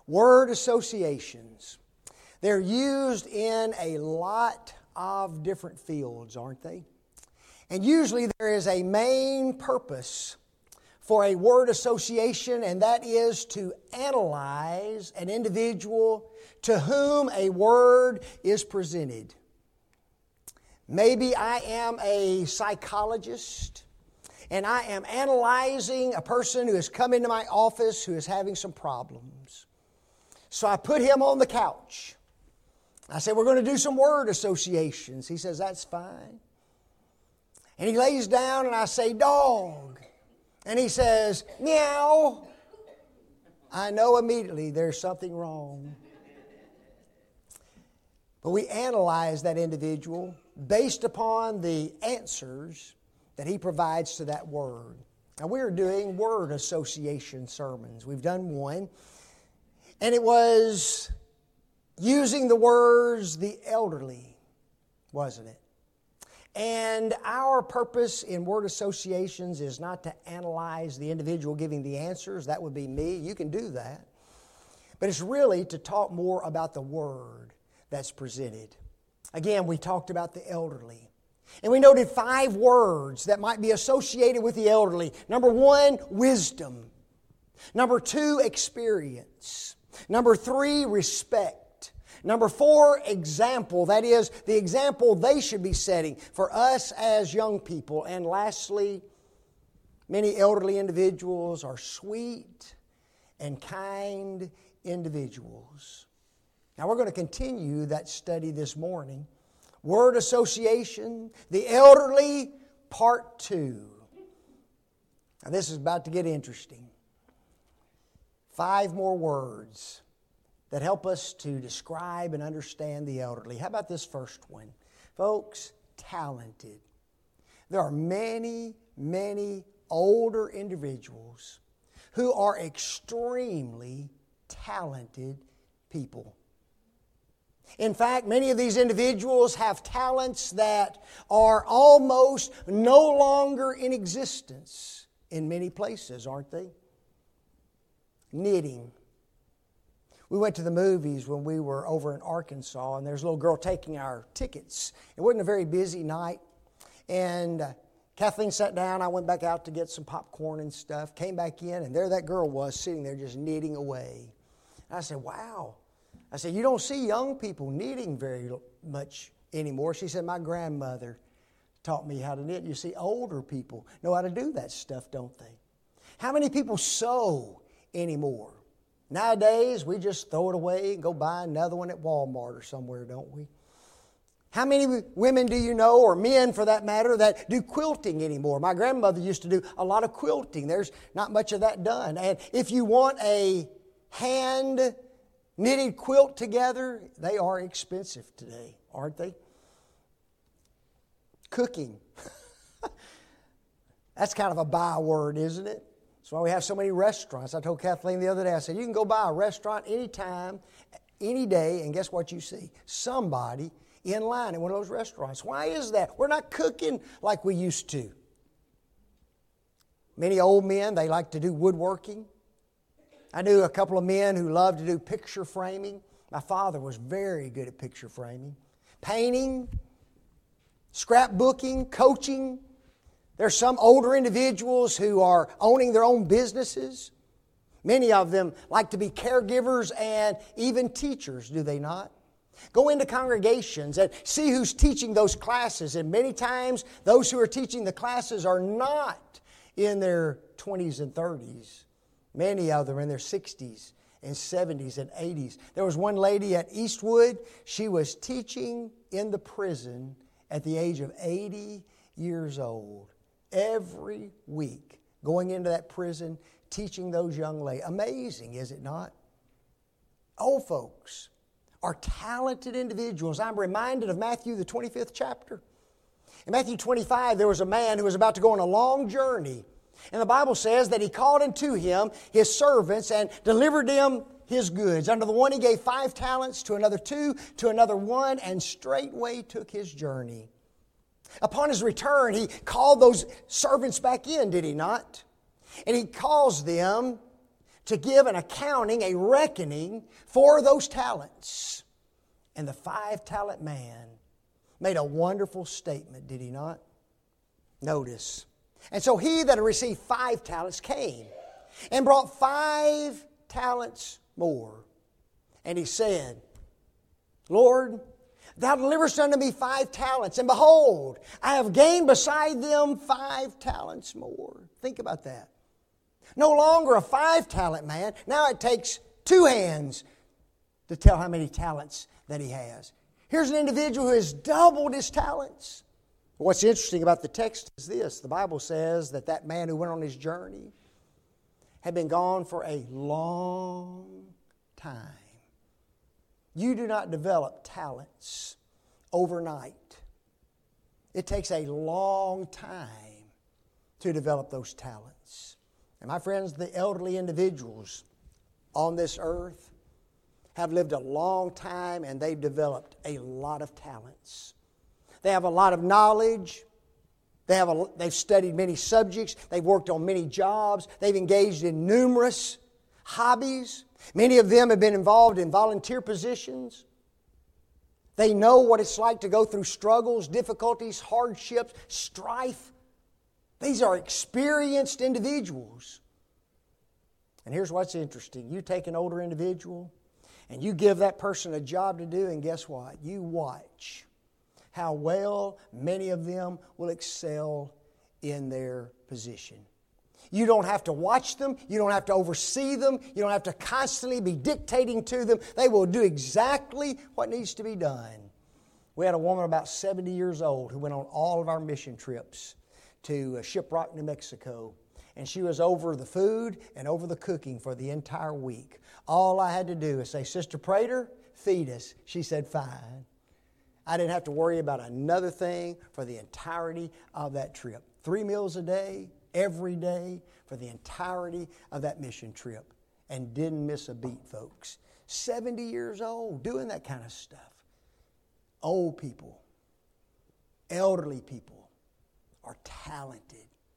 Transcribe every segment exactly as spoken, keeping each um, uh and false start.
Word associations. They're used in a lot of different fields, aren't they? And usually there is a main purpose for a word association, and that is to analyze an individual to whom a word is presented. Maybe I am a psychologist, and I am analyzing a person who has come into my office who is having some problems. So I put him on the couch. I say, we're going to do some word associations. He says, that's fine. And he lays down and I say, dog. And he says, meow. I know immediately there's something wrong. But we analyze that individual based upon the answers that he provides to that word. Now we're doing word association sermons. We've done one. And it was using the words the elderly, wasn't it? And our purpose in word associations is not to analyze the individual giving the answers. That would be me. You can do that. But it's really to talk more about the word that's presented. Again, we talked about the elderly. And we noted five words that might be associated with the elderly. Number one, wisdom. Number two, experience. Number three, respect. Number four, example. That is, the example they should be setting for us as young people. And lastly, many elderly individuals are sweet and kind individuals. Now we're going to continue that study this morning. Word association, the elderly, part two. Now this is about to get interesting. Five more words that help us to describe and understand the elderly. How about this first one? Folks, talented. There are many, many older individuals who are extremely talented people. In fact, many of these individuals have talents that are almost no longer in existence in many places, aren't they? Knitting. We went to the movies when we were over in Arkansas, and there's a little girl taking our tickets. It wasn't a very busy night, and uh, Kathleen sat down. I went back out to get some popcorn and stuff, came back in, and there that girl was sitting there just knitting away. And I said, wow. I said, you don't see young people knitting very much anymore. She said, my grandmother taught me how to knit. You see, older people know how to do that stuff, don't they? How many people sew anymore? Nowadays, we just throw it away and go buy another one at Walmart or somewhere, don't we? How many women do you know, or men for that matter, that do quilting anymore? My grandmother used to do a lot of quilting. There's not much of that done. And if you want a hand knitted quilt together, they are expensive today, aren't they? Cooking. That's kind of a byword, isn't it? That's why we have so many restaurants. I told Kathleen the other day, I said, you can go by a restaurant anytime, any day, and guess what you see? Somebody in line at one of those restaurants. Why is that? We're not cooking like we used to. Many old men, they like to do woodworking. I knew a couple of men who loved to do picture framing. My father was very good at picture framing. Painting, scrapbooking, coaching. There's some older individuals who are owning their own businesses. Many of them like to be caregivers and even teachers, do they not? Go into congregations and see who's teaching those classes. And many times, those who are teaching the classes are not in their twenties and thirties. Many of them are in their sixties and seventies and eighties. There was one lady at Eastwood. She was teaching in the prison at the age of eighty years old. Every week, going into that prison, teaching those young ladies. Amazing, is it not? Old folks are talented individuals. I'm reminded of Matthew, the twenty-fifth chapter. In Matthew twenty-five, there was a man who was about to go on a long journey. And the Bible says that he called unto him his servants and delivered them his goods. Unto the one he gave five talents, to another two, to another one, and straightway took his journey. Upon his return, he called those servants back in, did he not? And he calls them to give an accounting, a reckoning for those talents. And the five-talent man made a wonderful statement, did he not? Notice. And so he that had received five talents came and brought five talents more. And he said, Lord, thou deliverest unto me five talents, and behold, I have gained beside them five talents more. Think about that. No longer a five-talent man. Now it takes two hands to tell how many talents that he has. Here's an individual who has doubled his talents. What's interesting about the text is this. The Bible says that that man who went on his journey had been gone for a long time. You do not develop talents overnight. It takes a long time to develop those talents. And my friends, the elderly individuals on this earth have lived a long time and they've developed a lot of talents. They have a lot of knowledge. They have a, they've studied many subjects. They've worked on many jobs. They've engaged in numerous hobbies. Many of them have been involved in volunteer positions. They know what it's like to go through struggles, difficulties, hardships, strife. These are experienced individuals. And here's what's interesting. You take an older individual and you give that person a job to do, and guess what? You watch how well many of them will excel in their position. You don't have to watch them. You don't have to oversee them. You don't have to constantly be dictating to them. They will do exactly what needs to be done. We had a woman about seventy years old who went on all of our mission trips to Shiprock, New Mexico. And she was over the food and over the cooking for the entire week. All I had to do is say, Sister Prater, feed us. She said, fine. I didn't have to worry about another thing for the entirety of that trip. Three meals a day, every day, for the entirety of that mission trip. And didn't miss a beat, folks. seventy years old, doing that kind of stuff. Old people, elderly people are talented.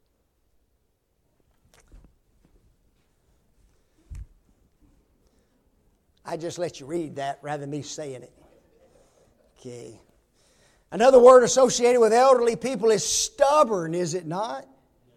I just let you read that rather than me saying it. Okay. Another word associated with elderly people is stubborn, is it not?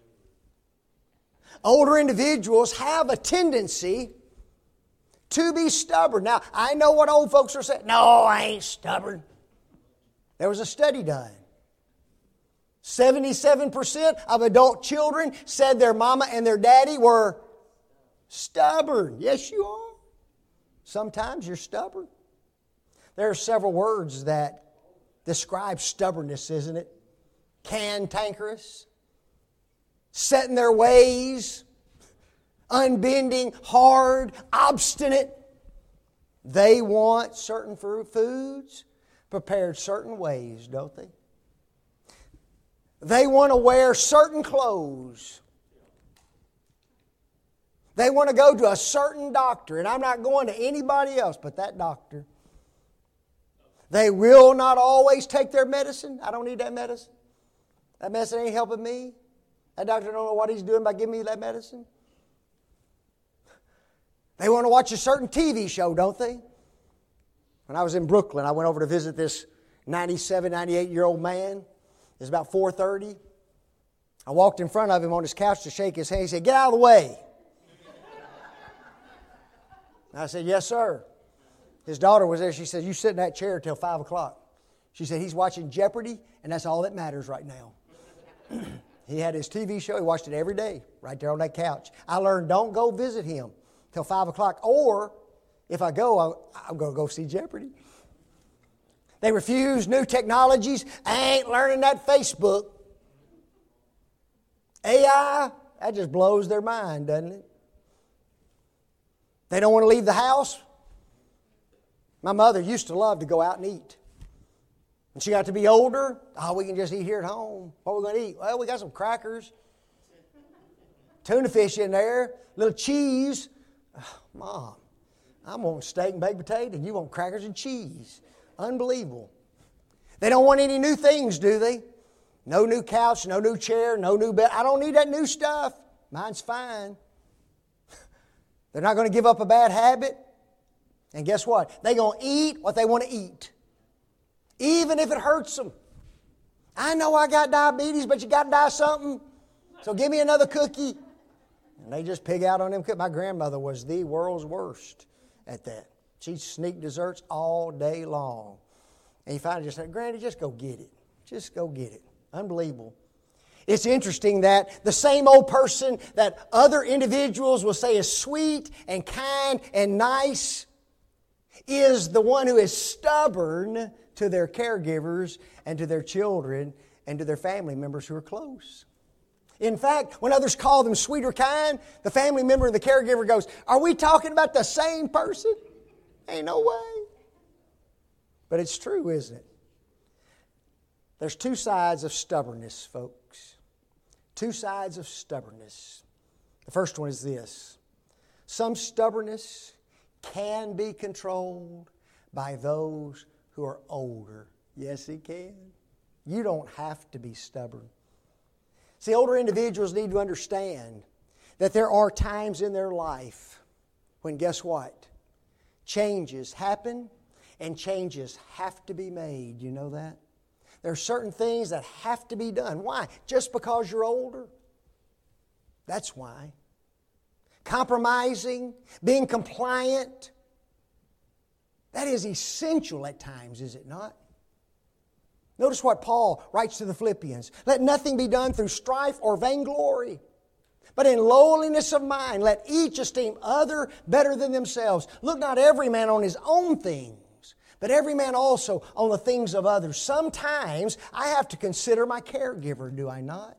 Older individuals have a tendency to be stubborn. Now, I know what old folks are saying. No, I ain't stubborn. There was a study done. seventy-seven percent of adult children said their mama and their daddy were stubborn. Yes, you are. Sometimes you're stubborn. There are several words that describe stubbornness, isn't it? Cantankerous, set in their ways, unbending, hard, obstinate. They want certain foods prepared certain ways, don't they? They want to wear certain clothes. They want to go to a certain doctor, and I'm not going to anybody else but that doctor. They will not always take their medicine. I don't need that medicine. That medicine ain't helping me. That doctor don't know what he's doing by giving me that medicine. They want to watch a certain T V show, don't they? When I was in Brooklyn, I went over to visit this ninety-seven, ninety-eight-year-old man. It was about four thirty. I walked in front of him on his couch to shake his hand. He said, "Get out of the way." I said, "Yes, sir." His daughter was there. She said, "You sit in that chair till five o'clock." She said, "He's watching Jeopardy, and that's all that matters right now." He had his T V show. He watched it every day right there on that couch. I learned don't go visit him till five o'clock. Or if I go, I'll, I'm going to go see Jeopardy. They refuse new technologies. I ain't learning that Facebook. A I, that just blows their mind, doesn't it? They don't want to leave the house. My mother used to love to go out and eat. When she got to be older, oh, we can just eat here at home. What are we going to eat? Well, we got some crackers, tuna fish in there, little cheese. Oh, Mom, I'm wanting steak and baked potato, and you want crackers and cheese. Unbelievable. They don't want any new things, do they? No new couch, no new chair, no new bed. I don't need that new stuff. Mine's fine. They're not going to give up a bad habit. And guess what? They're going to eat what they want to eat, even if it hurts them. I know I got diabetes, but you got to die something, so give me another cookie. And they just pig out on them cookies. My grandmother was the world's worst at that. She'd sneak desserts all day long. And you finally just say, Granny, just go get it. Just go get it. Unbelievable. It's interesting that the same old person that other individuals will say is sweet and kind and nice is the one who is stubborn to their caregivers and to their children and to their family members who are close. In fact, when others call them sweet or kind, the family member and the caregiver goes, are we talking about the same person? Ain't no way. But it's true, isn't it? There's two sides of stubbornness, folks. Two sides of stubbornness. The first one is this. Some stubbornness can be controlled by those who are older. Yes, it can. You don't have to be stubborn. See, older individuals need to understand that there are times in their life when, guess what? Changes happen and changes have to be made. You know that? There are certain things that have to be done. Why? Just because you're older? That's why. Compromising, being compliant, that is essential at times, is it not? Notice what Paul writes to the Philippians. Let nothing be done through strife or vainglory, but in lowliness of mind, let each esteem other better than themselves. Look not every man on his own things, but every man also on the things of others. Sometimes I have to consider my caregiver, do I not?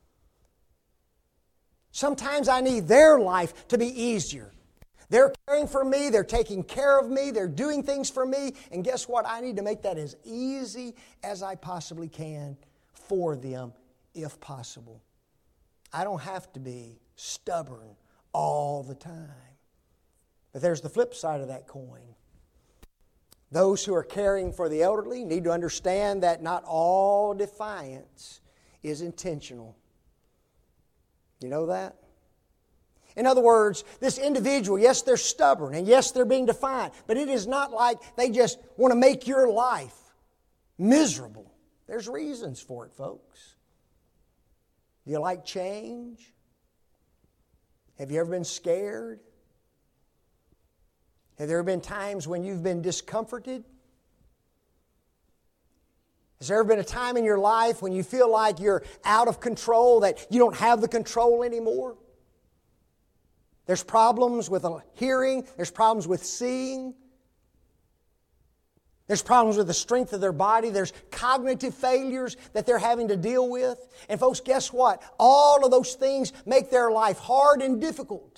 Sometimes I need their life to be easier. They're caring for me, they're taking care of me, they're doing things for me, and guess what? I need to make that as easy as I possibly can for them, if possible. I don't have to be stubborn all the time. But there's the flip side of that coin. Those who are caring for the elderly need to understand that not all defiance is intentional. You know that? In other words, this individual, yes, they're stubborn, and yes, they're being defiant, but it is not like they just want to make your life miserable. There's reasons for it, folks. Do you like change? Have you ever been scared? Have there ever been times when you've been discomforted? Has there ever been a time in your life when you feel like you're out of control, that you don't have the control anymore? There's problems with hearing. There's problems with seeing. There's problems with the strength of their body. There's cognitive failures that they're having to deal with. And folks, guess what? All of those things make their life hard and difficult.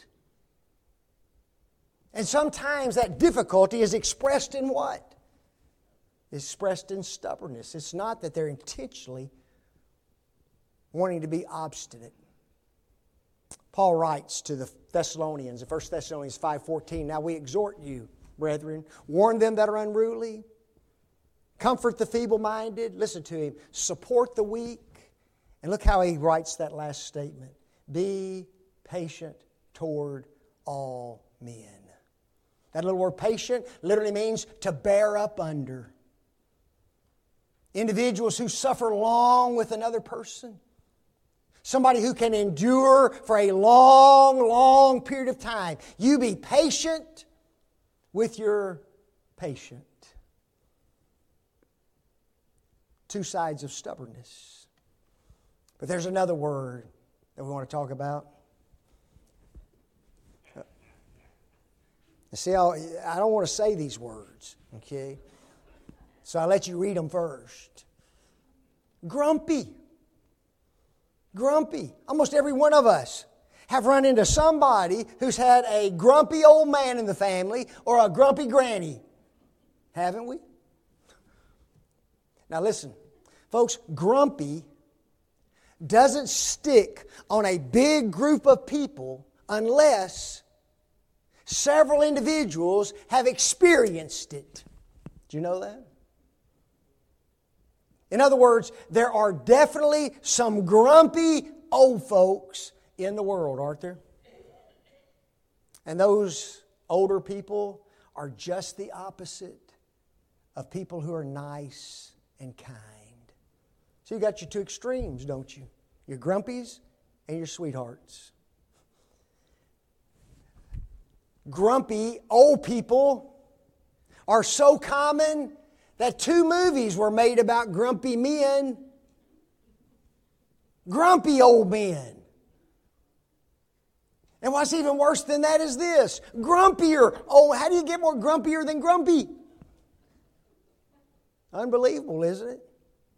And sometimes that difficulty is expressed in what? It's expressed in stubbornness. It's not that they're intentionally wanting to be obstinate. Paul writes to the Thessalonians in First Thessalonians five fourteen, now we exhort you, brethren, warn them that are unruly, comfort the feeble-minded, listen to him, support the weak. And look how he writes that last statement. Be patient toward all men. That little word patient literally means to bear up under. Individuals who suffer long with another person. Somebody who can endure for a long, long period of time. You be patient with your patient. Two sides of stubbornness. But there's another word that we want to talk about. See, I don't want to say these words, okay? So I'll let you read them first. Grumpy. Grumpy. Almost every one of us have run into somebody who's had a grumpy old man in the family or a grumpy granny. Haven't we? Now listen, folks, grumpy doesn't stick on a big group of people unless several individuals have experienced it. Do you know that? In other words, there are definitely some grumpy old folks in the world, aren't there? And those older people are just the opposite of people who are nice and kind. So you got your two extremes, don't you? Your grumpies and your sweethearts. Grumpy old people are so common that two movies were made about grumpy men. Grumpy old men. And what's even worse than that is this. Grumpier. Oh, how do you get more grumpier than grumpy? Unbelievable, isn't it?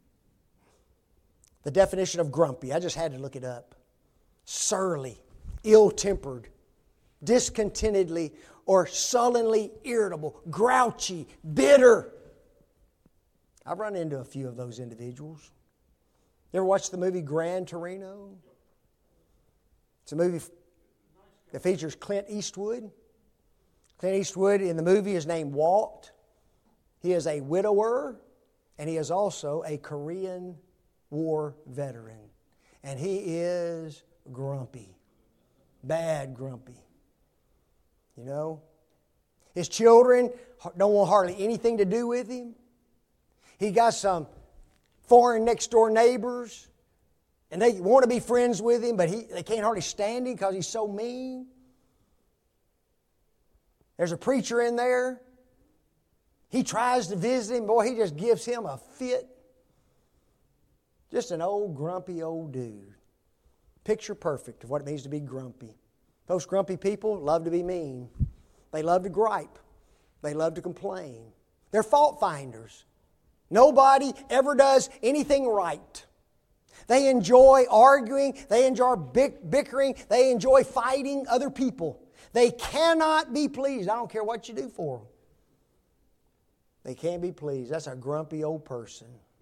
The definition of grumpy, I just had to look it up. Surly, ill-tempered, discontentedly, or sullenly irritable, grouchy, bitter. I've run into a few of those individuals. You ever watched the movie Gran Torino? It's a movie that features Clint Eastwood. Clint Eastwood in the movie is named Walt. He is a widower, and he is also a Korean War veteran. And he is grumpy. Bad grumpy. You know? His children don't want hardly anything to do with him. He got some foreign next door neighbors, and they want to be friends with him, but he, they can't hardly stand him because he's so mean. There's a preacher in there. He tries to visit him. Boy, he just gives him a fit. Just an old, grumpy old dude. Picture perfect of what it means to be grumpy. Those grumpy people love to be mean. They love to gripe. They love to complain. They're fault finders. Nobody ever does anything right. They enjoy arguing. They enjoy bickering. They enjoy fighting other people. They cannot be pleased. I don't care what you do for them. They can't be pleased. That's a grumpy old person.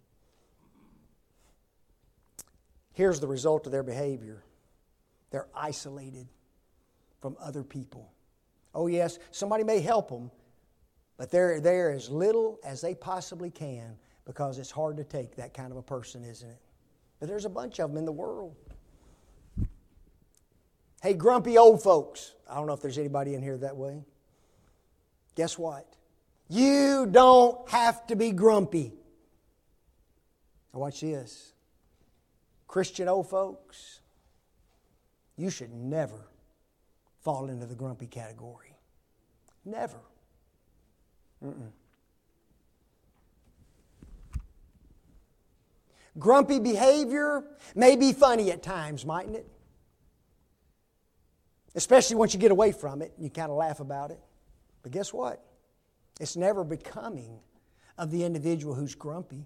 Here's the result of their behavior. They're isolated from other people. Oh yes, somebody may help them, but they're there as little as they possibly can because it's hard to take that kind of a person, isn't it? But there's a bunch of them in the world. Hey, grumpy old folks. I don't know if there's anybody in here that way. Guess what? You don't have to be grumpy. Now watch this. Christian old folks, you should never fall into the grumpy category. Never. Mm-mm. Grumpy behavior may be funny at times, mightn't it? Especially once you get away from it and you kind of laugh about it. But guess what? It's never becoming of the individual who's grumpy.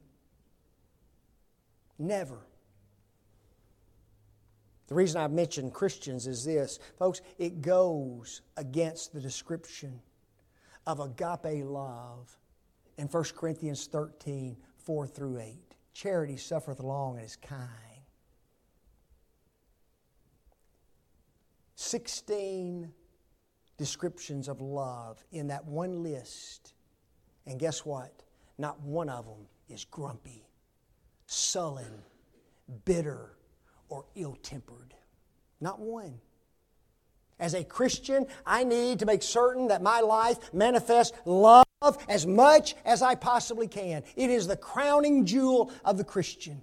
Never. The reason I've mentioned Christians is this. Folks, it goes against the description of agape love in First Corinthians thirteen, four through eight. Charity suffereth long and is kind. Sixteen descriptions of love in that one list. And guess what? Not one of them is grumpy, sullen, bitter, or ill-tempered. Not one. As a Christian, I need to make certain that my life manifests love as much as I possibly can. It is the crowning jewel of the Christian.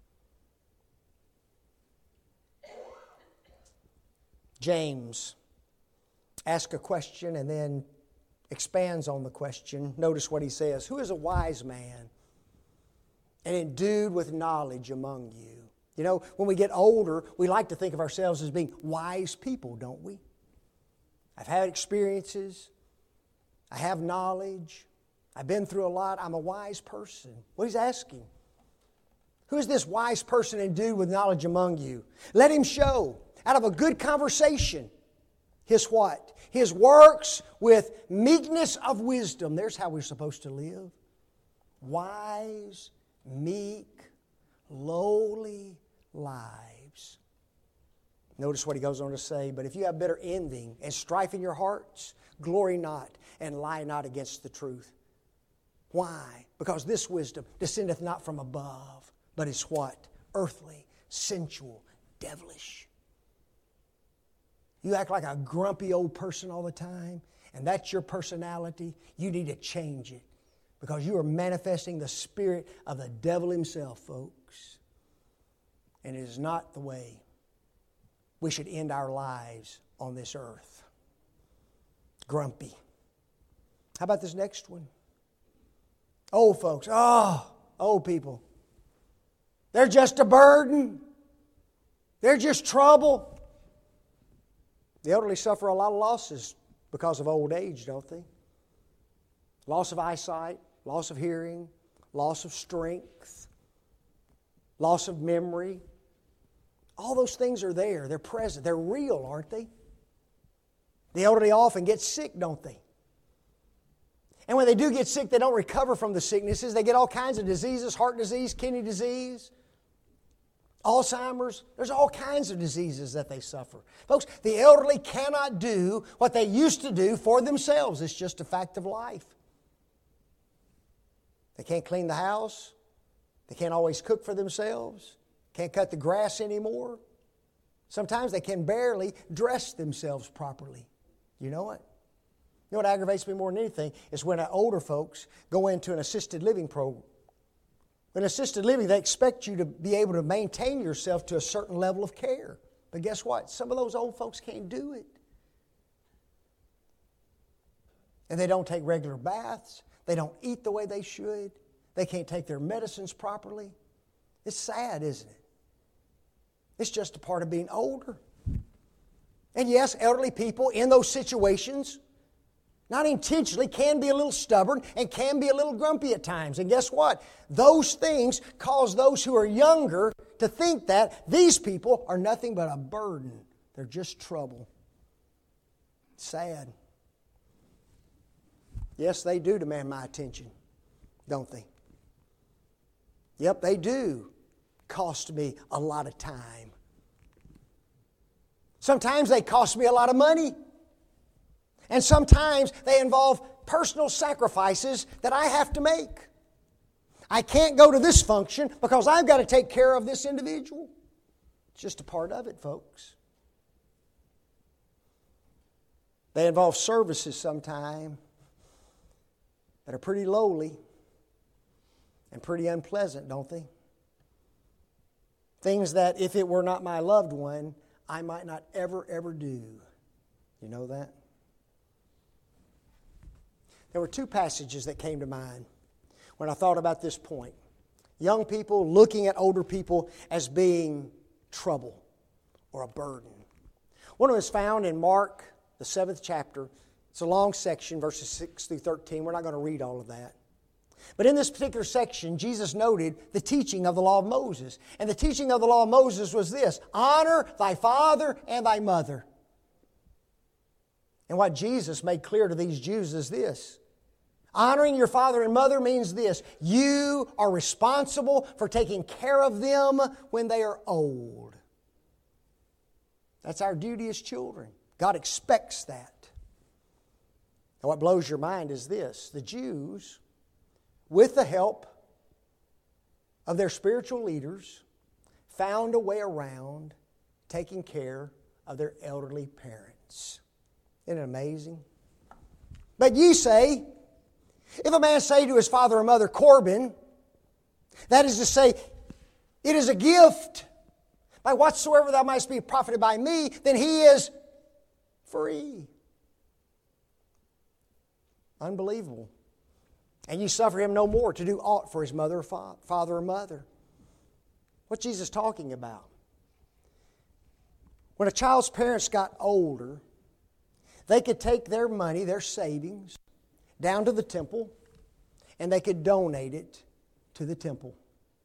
James asks a question and then expands on the question. Notice what he says. Who is a wise man and endued with knowledge among you? You know, when we get older, we like to think of ourselves as being wise people, don't we? I've had experiences. I have knowledge. I've been through a lot. I'm a wise person. What he's asking. Who is this wise person endued with knowledge among you? Let him show out of a good conversation his what? His works with meekness of wisdom. There's how we're supposed to live. Wise, meek, lowly lives. Notice what he goes on to say, but if you have bitter envy and strife in your hearts, glory not and lie not against the truth. Why? Because this wisdom descendeth not from above, but is what? Earthly, sensual, devilish. You act like a grumpy old person all the time, and that's your personality. You need to change it because you are manifesting the spirit of the devil himself, folks. And it is not the way we should end our lives on this earth. Grumpy. How about this next one? Old folks. Oh, old people. They're just a burden. They're just trouble. The elderly suffer a lot of losses because of old age, don't they? Loss of eyesight, loss of hearing, loss of strength, loss of memory. All those things are there. They're present. They're real, aren't they? The elderly often get sick, don't they? And when they do get sick, they don't recover from the sicknesses. They get all kinds of diseases, heart disease, kidney disease, Alzheimer's. There's all kinds of diseases that they suffer. Folks, the elderly cannot do what they used to do for themselves. It's just a fact of life. They can't clean the house. They can't always cook for themselves. Can't cut the grass anymore. Sometimes they can barely dress themselves properly. You know what? You know what aggravates me more than anything is when older folks go into an assisted living program. In assisted living, they expect you to be able to maintain yourself to a certain level of care. But guess what? Some of those old folks can't do it. And they don't take regular baths. They don't eat the way they should. They can't take their medicines properly. It's sad, isn't it? It's just a part of being older. And yes, elderly people in those situations, not intentionally, can be a little stubborn and can be a little grumpy at times. And guess what? Those things cause those who are younger to think that these people are nothing but a burden. They're just trouble. Sad. Yes, they do demand my attention, don't they? Yep, they do cost me a lot of time. Sometimes they cost me a lot of money. And sometimes they involve personal sacrifices that I have to make. I can't go to this function because I've got to take care of this individual. It's just a part of it, folks. They involve services sometimes that are pretty lowly and pretty unpleasant, don't they? Things that if it were not my loved one, I might not ever, ever do. You know that? There were two passages that came to mind when I thought about this point. Young people looking at older people as being trouble or a burden. One of them is found in Mark, the seventh chapter. It's a long section, verses six through thirteen. We're not going to read all of that. But in this particular section, Jesus noted the teaching of the law of Moses. And the teaching of the law of Moses was this: honor thy father and thy mother. And what Jesus made clear to these Jews is this: honoring your father and mother means this: you are responsible for taking care of them when they are old. That's our duty as children. God expects that. And what blows your mind is this: the Jews, with the help of their spiritual leaders, found a way around taking care of their elderly parents. Isn't it amazing? But ye say, if a man say to his father or mother, Corban, that is to say, it is a gift, by whatsoever thou mightst be profited by me, then he is free. Unbelievable. And you suffer him no more to do aught for his mother or fa- father or mother. What's Jesus talking about? When a child's parents got older, they could take their money, their savings, down to the temple, and they could donate it to the temple.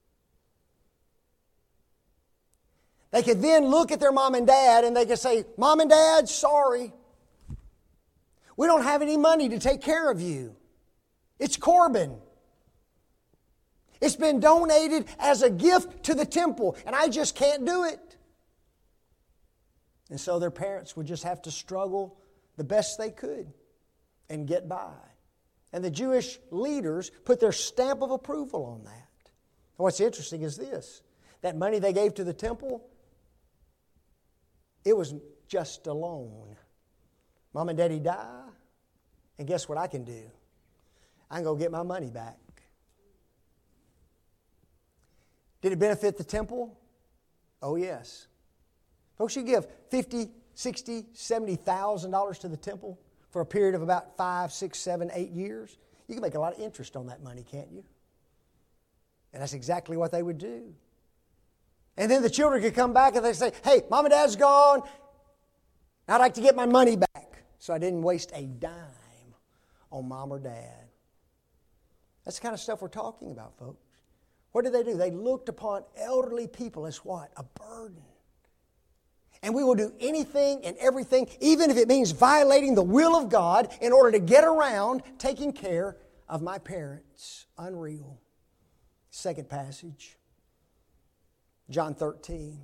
They could then look at their mom and dad and they could say, Mom and Dad, sorry. We don't have any money to take care of you. It's Corban. It's been donated as a gift to the temple, and I just can't do it. And so their parents would just have to struggle the best they could and get by. And the Jewish leaders put their stamp of approval on that. And what's interesting is this: that money they gave to the temple, it was just a loan. Mom and Daddy die, and guess what I can do? I can go get my money back. Did it benefit the temple? Oh, yes. Folks, you give fifty, sixty, seventy thousand dollars to the temple for a period of about five, six, seven, eight years. You can make a lot of interest on that money, can't you? And that's exactly what they would do. And then the children could come back and they say, hey, Mom and Dad's gone. I'd like to get my money back. So I didn't waste a dime on Mom or Dad. That's the kind of stuff we're talking about, folks. What did they do? They looked upon elderly people as what? A burden. And we will do anything and everything, even if it means violating the will of God, in order to get around taking care of my parents. Unreal. Second passage, John thirteen.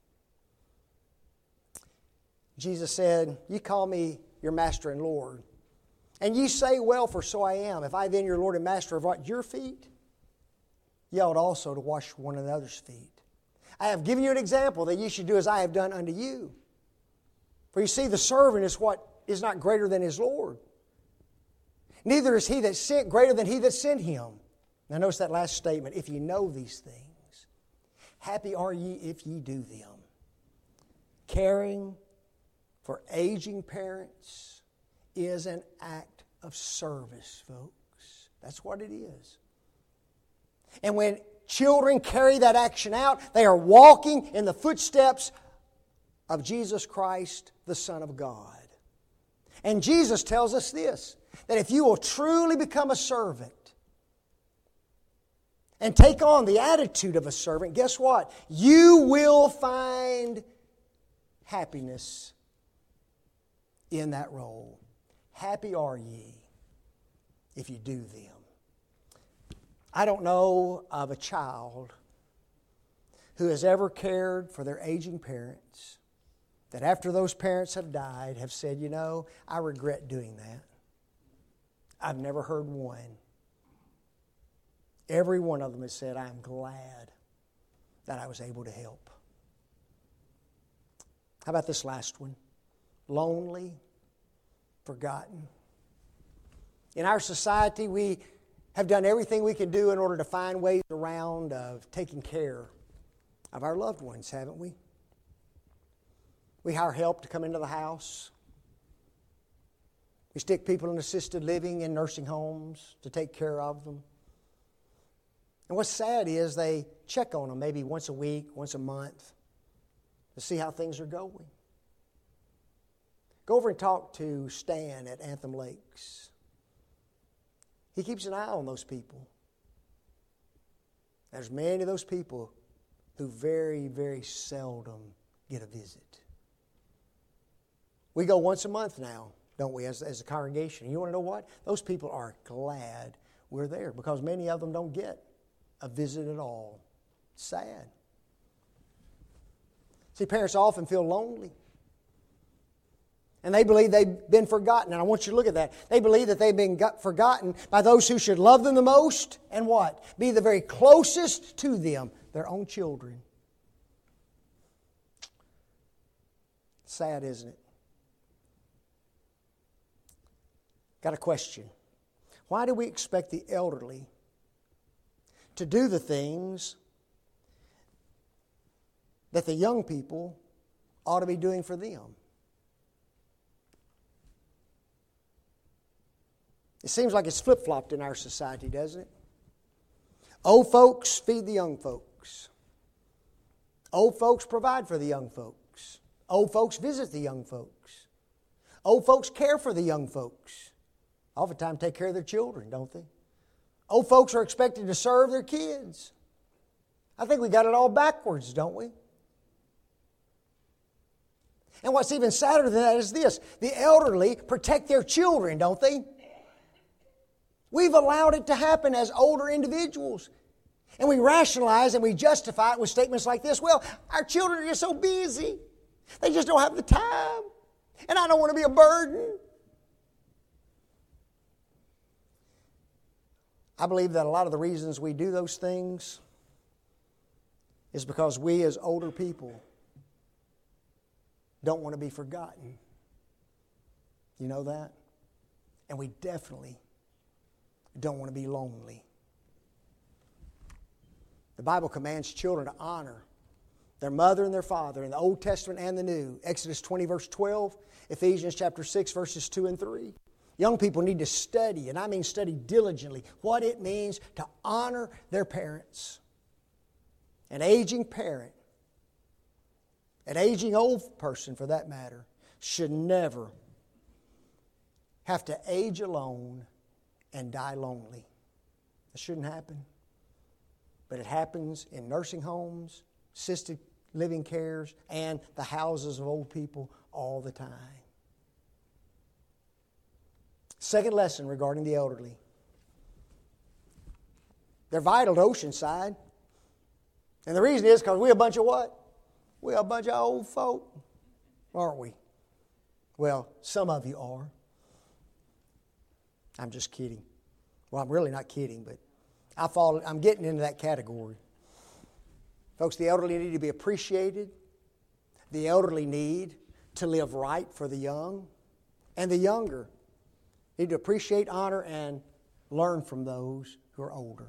Jesus said, you call me your master and Lord. And you say, well, for so I am. If I then, your Lord and Master, have washed your feet, ye ought also to wash one another's feet. I have given you an example that you should do as I have done unto you. For you see, the servant is what is not greater than his Lord. Neither is he that sent greater than he that sent him. Now notice that last statement. If ye know these things, happy are ye if ye do them. Caring for aging parents is an act of service, folks. That's what it is. And when children carry that action out, they are walking in the footsteps of Jesus Christ, the Son of God. And Jesus tells us this, that if you will truly become a servant and take on the attitude of a servant, guess what? You will find happiness in that role. Happy are ye if you do them. I don't know of a child who has ever cared for their aging parents that after those parents have died have said, you know, I regret doing that. I've never heard one. Every one of them has said, I am glad that I was able to help. How about this last one? Lonely, forgotten. In our society, we have done everything we can do in order to find ways around of taking care of our loved ones, haven't we? We hire help to come into the house. We stick people in assisted living and nursing homes to take care of them. And what's sad is they check on them maybe once a week, once a month to see how things are going. Go over and talk to Stan at Anthem Lakes. He keeps an eye on those people. There's many of those people who very, very seldom get a visit. We go once a month now, don't we, as, as a congregation. You want to know what? Those people are glad we're there because many of them don't get a visit at all. It's sad. See, parents often feel lonely. And they believe they've been forgotten. And I want you to look at that. They believe that they've been got forgotten by those who should love them the most and what? Be the very closest to them, their own children. Sad, isn't it? Got a question. Why do we expect the elderly to do the things that the young people ought to be doing for them? It seems like it's flip-flopped in our society, doesn't it? Old folks feed the young folks. Old folks provide for the young folks. Old folks visit the young folks. Old folks care for the young folks. Oftentimes take care of their children, don't they? Old folks are expected to serve their kids. I think we got it all backwards, don't we? And what's even sadder than that is this. The elderly protect their children, don't they? We've allowed it to happen as older individuals. And we rationalize and we justify it with statements like this. Well, our children are just so busy. They just don't have the time. And I don't want to be a burden. I believe that a lot of the reasons we do those things is because we as older people don't want to be forgotten. You know that? And we definitely don't want to be lonely. The Bible commands children to honor their mother and their father in the Old Testament and the New. Exodus twenty, verse twelve. Ephesians chapter six, verses two and three. Young people need to study, and I mean study diligently, what it means to honor their parents. An aging parent, an aging old person for that matter, should never have to age alone and die lonely. That shouldn't happen. But it happens in nursing homes, assisted living cares, and the houses of old people all the time. Second lesson regarding the elderly. They're vital to Oceanside. And the reason is because we're a bunch of what? We're a bunch of old folk, aren't we? Well, some of you are. I'm just kidding. Well, I'm really not kidding, but I fall, I'm getting into that category. Folks, the elderly need to be appreciated. The elderly need to live right for the young. And the younger need to appreciate, honor, and learn from those who are older.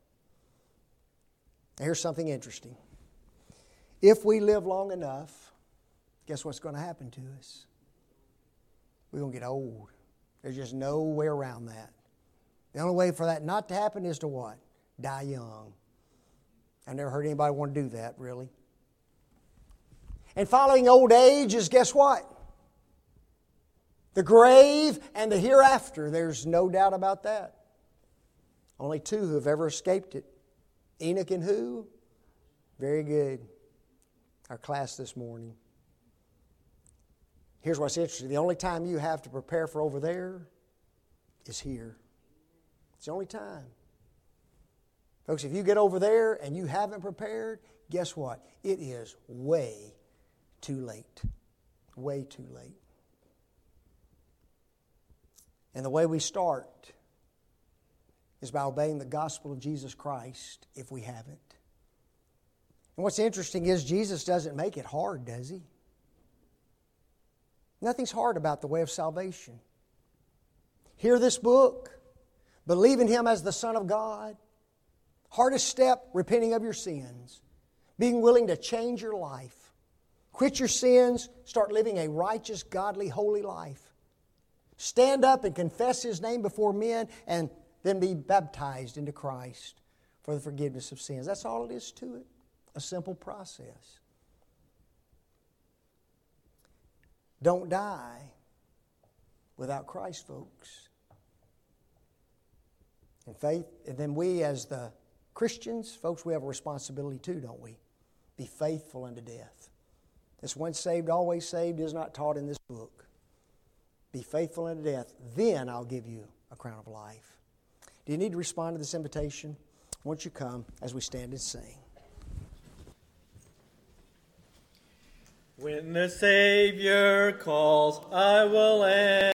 Now, here's something interesting. If we live long enough, guess what's going to happen to us? We're going to get old. There's just no way around that. The only way for that not to happen is to what? Die young. I never heard anybody want to do that, really. And following old age is, guess what? The grave and the hereafter. There's no doubt about that. Only two who have ever escaped it. Enoch and who? Very good. Our class this morning. Here's what's interesting. The only time you have to prepare for over there is here. It's the only time. Folks, if you get over there and you haven't prepared, guess what? It is way too late. Way too late. And the way we start is by obeying the gospel of Jesus Christ if we haven't. And what's interesting is Jesus doesn't make it hard, does He? Nothing's hard about the way of salvation. Hear this book. Believe in Him as the Son of God. Hardest step, repenting of your sins. Being willing to change your life. Quit your sins. Start living a righteous, godly, holy life. Stand up and confess His name before men and then be baptized into Christ for the forgiveness of sins. That's all it is to it. A simple process. Don't die without Christ, folks. And faith, and then we as the Christians, folks, we have a responsibility too, don't we? Be faithful unto death. This once saved, always saved is not taught in this book. Be faithful unto death, then I'll give you a crown of life. Do you need to respond to this invitation? Won't you come as we stand and sing? When the Savior calls, I will answer.